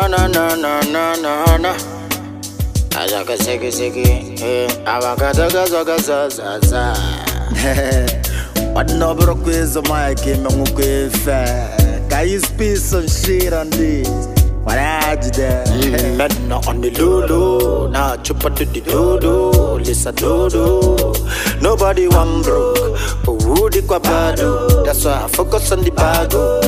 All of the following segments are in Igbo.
na na na na na na. Azaka seki seki, awaka zaga zaza. What no broke is a mic in my fair. Can you speak some shit on this? What I did there? Men on the dodo, now chupa to the dodo, listen dodo. Nobody want broke, but would it bado? That's why I focus on the bago.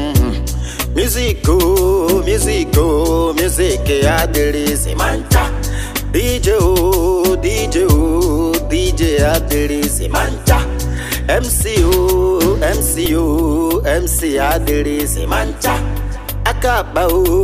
Musico, musico, music, yeah, there is a manta. DJ, there is a manta. MCO, there is a manta. Akaba,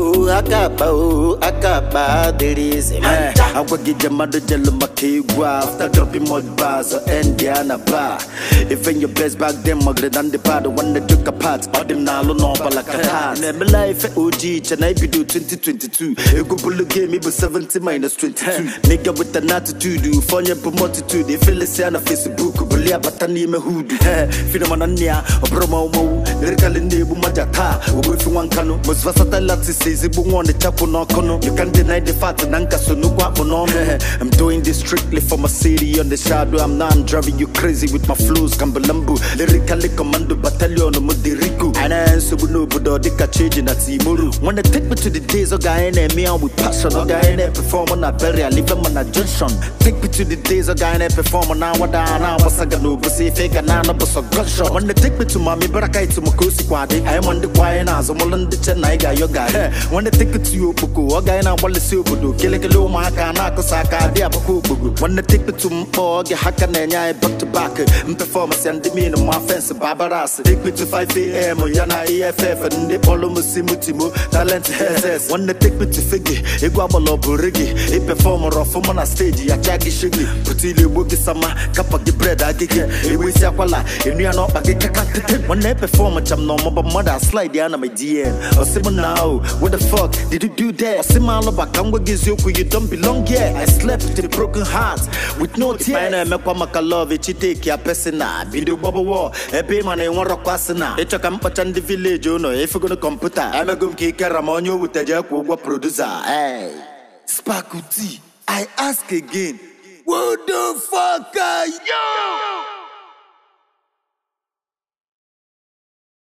there is a manta. I will get your mother jello makigwa after dropping mud bars or Indiana bar. If in your best back then, Margaret and the part, one that took apart, or them now no like a heart. Never life OG, and I be do 2022. A couple of game, it was 70 minus 22. Nigga with an attitude, you find your multitude. They feel the sound of Facebook, but yeah, but I need me hoodoo. Phenomenania, or promo, lyrical in the Bumajata, or if you want canoe, was versatile, says it won't want the chapel no cono. You can't deny the fact that Nanka so no no. I'm doing this strictly for my city on the shadow. I'm driving you crazy with my flows. Kambalambu, lyrically commando battalion no Mudiriku. And I answer with no Budodika changing at Zimuru. When they take me to the days of guy and me on with passion, or guy and perform on a berry, I live on a junction. Take me to the days of guy and perform on our down, was a gano, but say fake and none of us a gunshot. When they take me to Mami Barakai to Makosi Kwadi, I am on the quiet as a Molan the Chenaiga, your guy. When they take it to you, Puku, or guy and I want to see Budu, Kilakalo, Maka, Saka, when they take me to Mbog, Hakananya, back to back, and performance and demeanor, my fence, Barbaras. Take me to 5 a.m. Yana EFF and the Polo Musimutimo, talent SS. When they take me to Figgy, Iguabalo Burigi, a performer of Fumana stage, Yachaki Shiggy, Putili Wugisama, Kapaki bread, I get it, Wisakwala, and we are not back. When they perform a cham no more, mother slide the anime DM. Or Simon now, what the fuck did you do there? Simalo Bakangwa Gizuku, you don't belong here. I slept with a broken heart with no tears. I make one love it, you take your persona. Video bubble war, a payment and one rock wasana. It's a campus and the village, you know, if you're gonna computer. I'm a good kicker, Ramonio with a jack producer. Hey, Sparkuti, I ask again, what the fuck are you?